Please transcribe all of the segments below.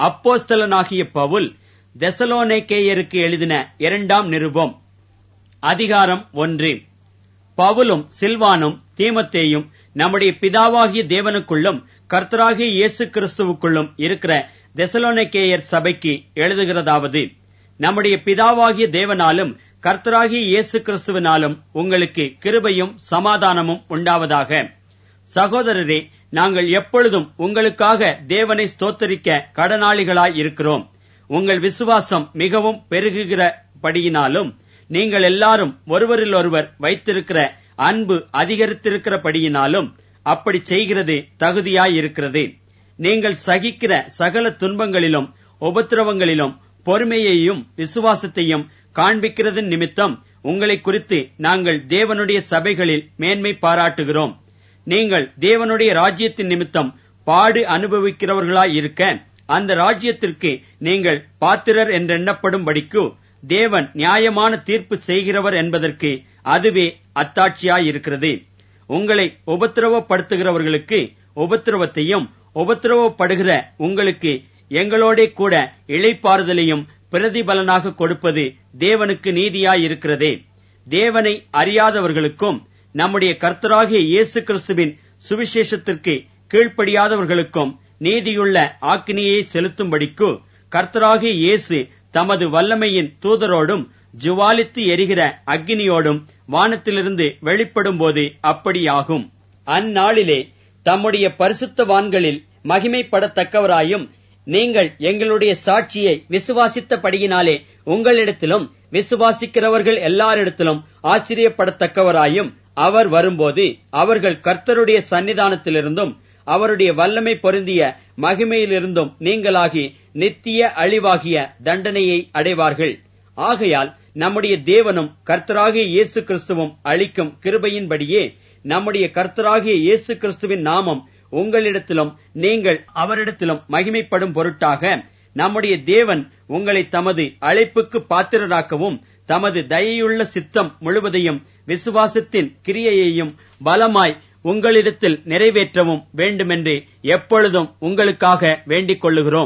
அப்போஸ்தலனாகிய பவுல் தெசலோனிக்கேயருக்கு எழுதின 2ஆம் நிருபம். அதிகாரம் 1. பவுலும் சில்வானும் தீமோத்தேயும் நம்முடைய பிதாவாகிய தேவனுக்குள்ளும் கர்த்தராகிய இயேசு கிறிஸ்துவுக்குள்ளும் இருக்கிற தெசலோனிக்கேயர் சபைக்கு எழுதுகிறதாவது: நம்முடைய பிதாவாகிய தேவனாலும் கர்த்தராகிய இயேசு கிறிஸ்துவினாலும் உங்களுக்கு கிருபையும் சமாதானமும் உண்டாவதாக. சகோதரரே, நாங்கள் எப்பொழுதும் உங்களுக்காக தேவனை ஸ்தோத்தரிக்க கடனாளிகளாயிருக்கிறோம். உங்கள் விசுவாசம் மிகவும் பெருகுகிறபடியினாலும் நீங்கள் எல்லாரும் ஒருவரிலொருவர் வைத்திருக்கிற அன்பு அதிகரித்திருக்கிறபடியினாலும் அப்படி செய்கிறது தகுதியாயிருக்கிறது. நீங்கள் சகிக்கிற சகல துன்பங்களிலும் உபத்திரவங்களிலும் பொறுமையையும் விசுவாசத்தையும் காண்பிக்கிறதன் நிமித்தம் உங்களை குறித்து நாங்கள் தேவனுடைய சபைகளில் மேன்மை பாராட்டுகிறோம். நீங்கள் தேவனுடைய ராஜ்யத்தின் நிமித்தம் பாடு அனுபவிக்கிறவர்களாயிருக்க அந்த ராஜ்யத்திற்கு நீங்கள் பாத்திரர் என்றெண்ணப்படும்படிக்கு தேவன் நியாயமான தீர்ப்பு செய்கிறவர் என்பதற்கு அதுவே அத்தாட்சியாயிருக்கிறது. உங்களை உபத்திரவப்படுத்துகிறவர்களுக்கு உபத்திரவத்தையும் உபத்திரவப்படுகிற உங்களுக்கு எங்களோடே கூட இளைப்பாறுதலையும் பிரதிபலனாக கொடுப்பது தேவனுக்கு நீதியாயிருக்கிறதே. தேவனை அறியாதவர்களுக்கும் நம்முடைய கர்த்தராகிய இயேசு கிறிஸ்துவின் சுவிசேஷத்திற்கு கீழ்ப்படியாதவர்களுக்கும் நீதியுள்ள ஆக்கினியை செலுத்தும்படிக்கு கர்த்தராகிய இயேசு தமது வல்லமையின் தூதரோடும் ஜுவாலித்து எரிகிற அக்கினியோடும் வானத்திலிருந்து வெளிப்படும்போது அப்படியாகும். அந்நாளிலே தம்முடைய பரிசுத்தவான்களில் மகிமைப்படத்தக்கவராயும் நீங்கள் எங்களுடைய சாட்சியை விசுவாசித்தபடியினாலே உங்களிடத்திலும் விசுவாசிக்கிறவர்கள் எல்லாரிடத்திலும் ஆச்சரியப்படத்தக்கவராயும் அவர் வரும்போது அவர்கள் கர்த்தருடைய சன்னிதானத்திலிருந்தும் அவருடைய வல்லமை பொருந்திய மகிமையிலிருந்தும் நீங்களாகி நித்திய அழிவாகிய தண்டனையை அடைவார்கள். ஆகையால் நம்முடைய தேவனும் கர்த்தராகிய இயேசு கிறிஸ்துவும் அளிக்கும் கிருபையின்படியே நம்முடைய கர்த்தராகிய இயேசு கிறிஸ்துவின் நாமம் உங்களிடத்திலும் நீங்கள் அவரிடத்திலும் மகிமைப்படும் பொருட்டாக நம்முடைய தேவன் உங்களை தமது அழைப்புக்கு பாத்திரராக்கவும் தமது தயையுள்ள சித்தம் முழுவதையும் விசுவாசத்தின் கிரியையையும் பலமாய் உங்களிடத்தில் நிறைவேற்றவும் வேண்டுமென்று எப்பொழுதும் உங்களுக்காக வேண்டிக் கொள்ளுகிறோம்.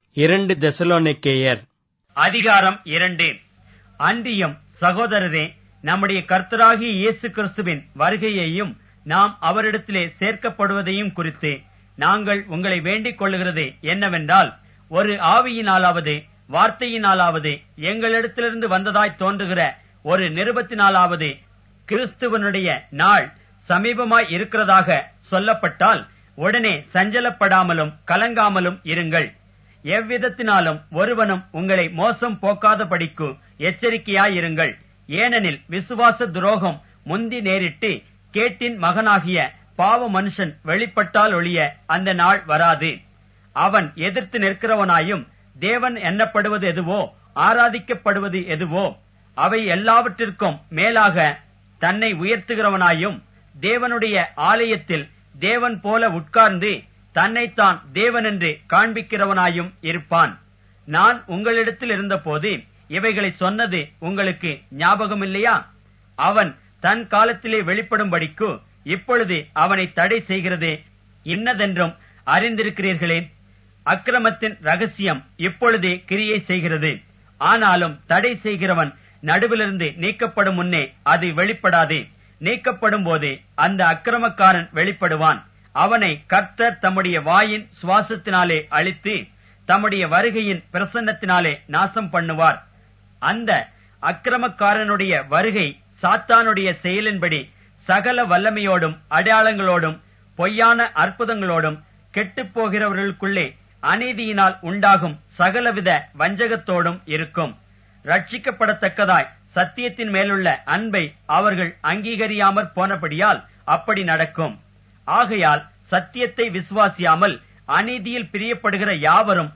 2 தெசலோனிக்கேயர் அதிகாரம் 2. அன்றியும் சகோதரரே, நம்முடைய கர்த்தராகிய இயேசு கிறிஸ்துவின் வருகையையும் நாம் அவரிடத்திலே சேர்க்கப்படுவதையும் குறித்து நாங்கள் உங்களை வேண்டிக் கொள்ளுகிறது என்னவென்றால், ஒரு ஆவியினாலாவது வார்த்தையினாலாவது எங்களிடத்திலிருந்து வந்ததாய் தோன்றுகிற ஒரு நிருபத்தினாலாவது கிறிஸ்துவனுடைய நாள் சமீபமாய் இருக்கிறதாக சொல்லப்பட்டால் உடனே சஞ்சலப்படாமலும் கலங்காமலும் இருங்கள். எவ்விதத்தினாலும் ஒருவனும் உங்களை மோசம் போக்காதபடிக்கு எச்சரிக்கையாயிருங்கள். ஏனெனில் விசுவாச துரோகம் முந்தி நேரிட்டு கேட்டின் மகனாகிய பாவ மனுஷன் வெளிப்பட்டால் ஒழிய அந்த நாள் வராது. அவன் எதிர்த்து நிற்கிறவனாயும் தேவன் எண்ணப்படுவது எதுவோ ஆராதிக்கப்படுவது எதுவோ அவை எல்லாவற்றிற்கும் மேலாக தன்னை உயர்த்துகிறவனாயும் தேவனுடைய ஆலயத்தில் தேவன் போல உட்கார்ந்து தன்னைத்தான் தேவன் என்று காண்பிக்கிறவனாயும் இருப்பான். நான் உங்களிடத்தில் இருந்தபோது இவைகளை சொன்னது உங்களுக்கு ஞாபகமில்லையா? அவன் தன் காலத்திலே வெளிப்படும்படிக்கு இப்பொழுது அவனை தடை செய்கிறது இன்னதென்றும் அறிந்திருக்கிறீர்களே. அக்கிரமத்தின் ரகசியம் இப்பொழுதே கிரியை செய்கிறது. ஆனாலும் தடை செய்கிறவன் நடுவிலிருந்து நீக்கப்படும் முன்னே அது வெளிப்படாது. நீக்கப்படும் போது அந்த அக்கிரமக்காரன் வெளிப்படுவான். அவனை கர்த்தர் தம்முடைய வாயின் சுவாசத்தினாலே அழித்து தம்முடைய வருகையின் பிரசன்னத்தினாலே நாசம் பண்ணுவார். அந்த அக்கிரமக்காரனுடைய வருகை சாத்தானுடைய செயலின்படி சகல வல்லமையோடும் அடையாளங்களோடும் பொய்யான அற்புதங்களோடும் கெட்டுப்போகிறவர்களுக்குள்ளே அநீதியினால் உண்டாகும் சகலவித வஞ்சகத்தோடும் இருக்கும். ரட்சிக்கப்படத்தக்கதாய் சத்தியத்தின் மேலுள்ள அன்பை அவர்கள் அங்கீகரியாமற் போனபடியால் அப்படி நடக்கும். ஆகையால் சத்தியத்தை விசுவாசியாமல் அநீதியில் பிரியப்படுகிற யாவரும்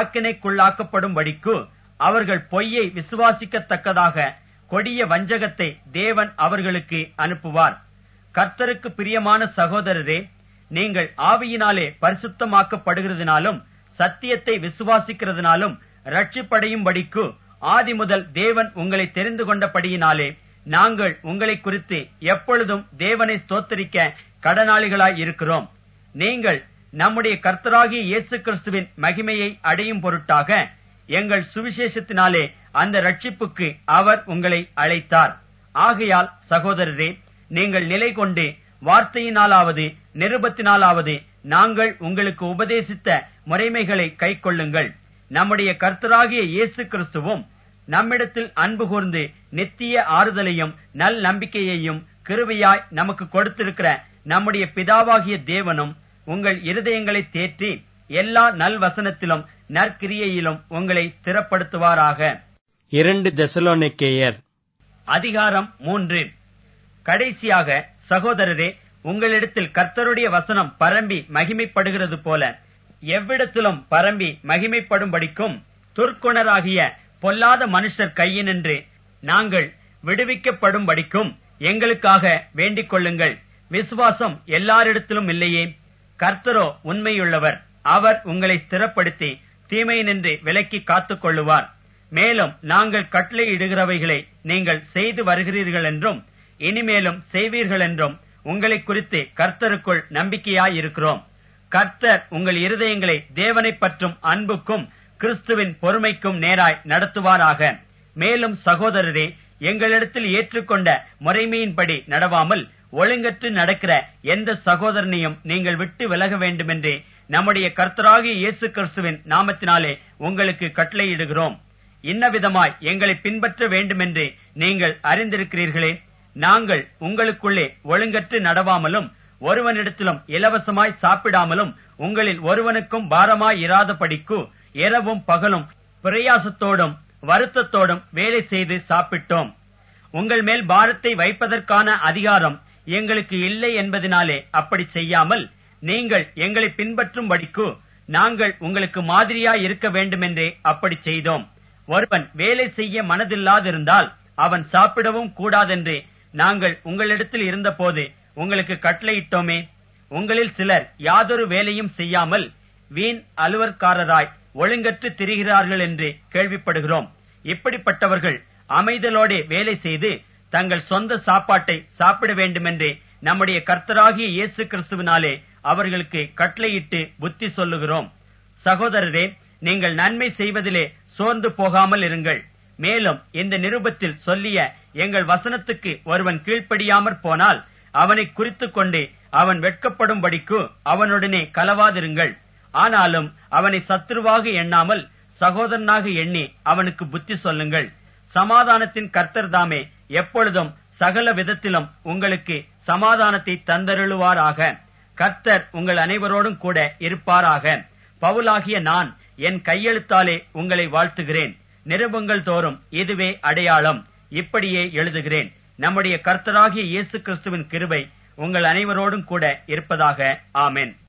ஆக்கினைக்குள்ளாக்கப்படும்படிக்கு அவர்கள் பொய்யை விசுவாசிக்கத்தக்கதாக கொடிய வஞ்சகத்தை தேவன் அவர்களுக்கு அனுப்புவார். கர்த்தருக்கு பிரியமான சகோதரரே, நீங்கள் ஆவியினாலே பரிசுத்தமாக்கப்படுகிறதுனாலும் சத்தியத்தை விசுவாசிக்கிறதுனாலும் ரட்சிப்படையும்படிக்கு ஆதி முதல் தேவன் உங்களை தெரிந்து கொண்டபடியினாலே நாங்கள் உங்களை குறித்து எப்பொழுதும் தேவனை ஸ்தோத்தரிக்க கடனாளிகளாய் இருக்கிறோம். நீங்கள் நம்முடைய கர்த்தராகிய இயேசு கிறிஸ்துவின் மகிமையை அடையும் பொருட்டாக எங்கள் சுவிசேஷத்தினாலே அந்த ரட்சிப்புக்கு அவர் உங்களை அழைத்தார். ஆகையால் சகோதரரே, நீங்கள் நிலை கொண்டு வார்த்தையினாலாவது நிருபத்தினாலாவது நாங்கள் உங்களுக்கு உபதேசித்த முறைமைகளை கைக்கொள்ளுங்கள். நம்முடைய கர்த்தராகிய இயேசு கிறிஸ்துவும் நம்மிடத்தில் அன்பு கூர்ந்து நித்திய ஆறுதலையும் நல் நம்பிக்கையையும் கிருபையாய் நமக்கு கொடுத்திருக்கிற நம்முடைய பிதாவாகிய தேவனும் உங்கள் இருதயங்களை தேற்றி எல்லா நல் வசனத்திலும் நற்கிரியையிலும் உங்களை ஸ்திரப்படுத்துவாராக. 2 தெசலோனிக்கேயர் அதிகாரம் 3. கடைசியாக சகோதரரே, உங்களிடத்தில் கர்த்தருடைய வசனம் பரம்பி மகிமைப்படுகிறது போல எவ்விடத்திலும் பரம்பி மகிமைப்படும்படிக்கும் துர்க்குணராகிய பொல்லாத மனுஷர் கையினின்று நாங்கள் விடுவிக்கப்படும்படிக்கும் எங்களுக்காக வேண்டிக் கொள்ளுங்கள். விசுவாசம் எல்லாரிடத்திலும் இல்லையே. கர்த்தரோ உண்மையுள்ளவர். அவர் உங்களை ஸ்திரப்படுத்தி தீமையினின்று விலக்கி காத்துக் கொள்ளுவார். மேலும் நாங்கள் கட்டளையிடுகிறவைகளை நீங்கள் செய்து வருகிறீர்கள் என்றும் இனிமேலும் செய்வீர்கள் என்றும் உங்களை குறித்து கர்த்தருக்குள் நம்பிக்கையாயிருக்கிறோம். கர்த்தர் உங்கள் இருதயங்களை தேவனை பற்றும் அன்புக்கும் கிறிஸ்துவின் பொறுமைக்கும் நேராய் நடத்துவாராக. மேலும் சகோதரரே, எங்களிடத்தில் ஏற்றுக்கொண்ட முறைமையின்படி நடவாமல் ஒழுங்கற்று நடக்கிற எந்த சகோதரனையும் நீங்கள் விட்டு விலக வேண்டுமென்று நம்முடைய கர்த்தராகிய இயேசு கிறிஸ்துவின் நாமத்தினாலே உங்களுக்கு கட்டளையிடுகிறோம். இன்னவிதமாய் எங்களை பின்பற்ற வேண்டுமென்று நீங்கள் அறிந்திருக்கிறீர்களே. நாங்கள் உங்களுக்குள்ளே ஒழுங்கற்று நடவாமலும் ஒருவனிடத்திலும் இலவசமாய் சாப்பிடாமலும் உங்களில் ஒருவனுக்கும் பாரமாய் இராதபடிக்கு இரவும் பகலும் பிரயாசத்தோடும் வருத்தத்தோடும் வேலை செய்து சாப்பிட்டோம். உங்கள் மேல் பாரத்தை வைப்பதற்கான அதிகாரம் எங்களுக்கு இல்லை என்பதனாலே அப்படி செய்யாமல் நீங்கள் எங்களை பின்பற்றும்படிக்கு நாங்கள் உங்களுக்கு மாதிரியாய் இருக்க வேண்டுமென்றே அப்படி செய்தோம். ஒருவன் வேலை செய்ய மனதில்லாதிருந்தால் அவன் சாப்பிடவும் கூடாதென்று நாங்கள் உங்களிடத்தில் இருந்தபோது உங்களுக்கு கட்டளையிட்டோமே. உங்களில் சிலர் யாதொரு வேலையும் செய்யாமல் வீண் அலுவற்காரராய் ஒழுங்கற்று திரிகிறார்கள் என்று கேள்விப்படுகிறோம். இப்படிப்பட்டவர்கள் அமைதலோடே வேலை செய்து தங்கள் சொந்த சாப்பாட்டை சாப்பிட வேண்டுமென்று நம்முடைய கர்த்தராகிய இயேசு கிறிஸ்துவினாலே அவர்களுக்கு கட்டளையிட்டு புத்தி சொல்லுகிறோம். சகோதரரே, நீங்கள் நன்மை செய்வதிலே சோர்ந்து போகாமல் இருங்கள். மேலும் இந்த நிருபத்தில் சொல்லிய எங்கள் வசனத்துக்கு ஒருவன் கீழ்ப்படியாமற் போனால் அவனை குறித்துக் கொண்டு அவன் வெட்கப்படும்படிக்கு அவனுடனே கலவாதிருங்கள். ஆனாலும் அவனை சத்துருவாக எண்ணாமல் சகோதரனாக எண்ணி அவனுக்கு புத்தி சொல்லுங்கள். சமாதானத்தின் கர்த்தர் தாமே எப்பொழுதும் சகல விதத்திலும் உங்களுக்கு சமாதானத்தை தந்தருளுவாராக. கர்த்தர் உங்கள் அனைவரோடும் கூட இருப்பாராக. பவுலாகிய நான் என் கையெழுத்தாலே உங்களை வாழ்த்துகிறேன். நிருபங்கள் தோறும் இதுவே அடையாளம். இப்படியே எழுதுகிறேன். நம்முடைய கர்த்தராகிய இயேசு கிறிஸ்துவின் கிருபை உங்கள் அனைவரோடும் கூட இருப்பதாக. ஆமென்.